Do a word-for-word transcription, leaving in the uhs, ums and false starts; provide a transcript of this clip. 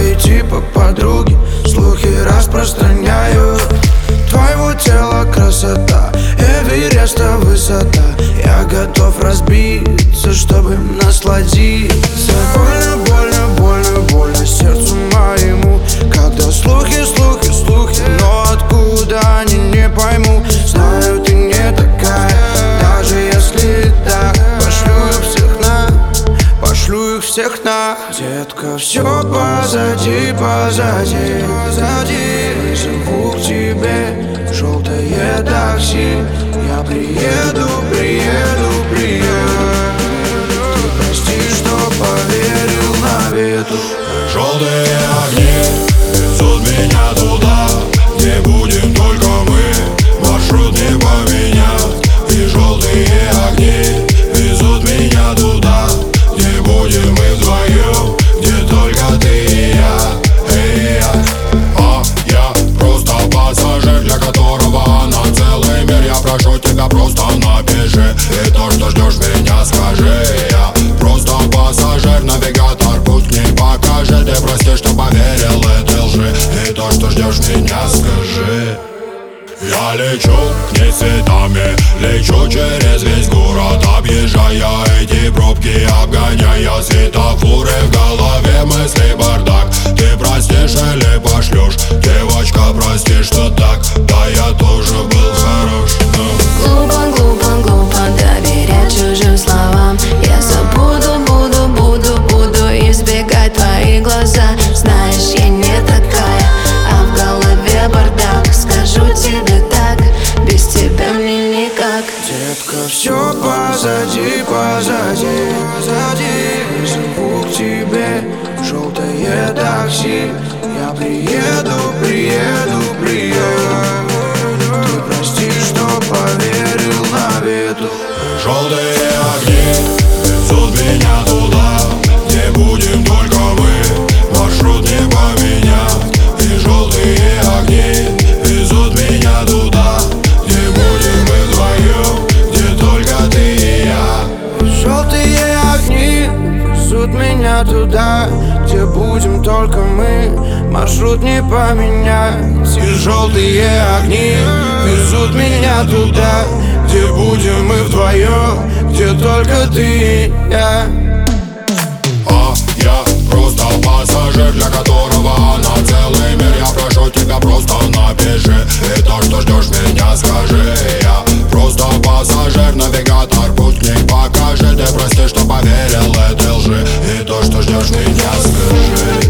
твои типа подруги слухи распространяют. Твоего тела красота, Эвереста высота. Я готов разбиться, чтобы насладиться. Больно, больно, больно, больно сердцу моему, когда слухи, слухи, слухи, но откуда они, не пойму. Знаю, ты не такая, даже если так. Пошлю их всех на, пошлю их всех на. Детка, все позади, позади, позади. Живу к тебе, желтое такси. Я приеду, приеду, приеду. Ты прости, что поверил навету. Желтые огни везут меня туда, где будем только мы, маршрут не поменять. И желтые огни везут меня туда, где будем мы вдвоем, где только ты и я, эй, я. А я просто пассажир, для которого на целый мир. Я прошу тебя, просто напиши, и то, что ждешь меня, скажи. Я просто пассажир, навигатор, путь к ней покажи. Ты прости, что поверил этой лжи, и то, что ждешь меня, скажи. Я лечу к ней цветами, лечу через весь город, объезжая эти пробки, обгоняя светофоры. В голове мысли бардак. Ты простишь или пошлешь? Девочка, прости, что так. Да, я тоже был хорош, но... Глупо, глупо, глупо доверять чужим словам. Я забуду, буду, буду, буду избегать твои глаза. Знаешь, я не такая, а в голове бардак. Скажу тебе так, без тебя мне никак. Детка, все позади, позади, позади. Живу к тебе, желтое такси. Я приеду, приеду, приеду. Ты прости, что поверил навету. Желтые огни везут меня туда, где будем только мы, маршрут не поменять. И желтые огни везут меня туда, где будем мы вдвоем, где только ты и я. Желтые огни везут меня туда, где будем только мы, маршрут не поменять. И желтые огни везут меня туда, где будем мы вдвоем, где только ты и я. А я просто пассажир, для которого на целый мир. Я прошу тебя, просто напиши, и то, что ждешь меня, скажи. Я просто пассажир, навигатор, путь к ней покажи. Ты прости, что поверил этой лжи, и то, что ждешь меня, скажи.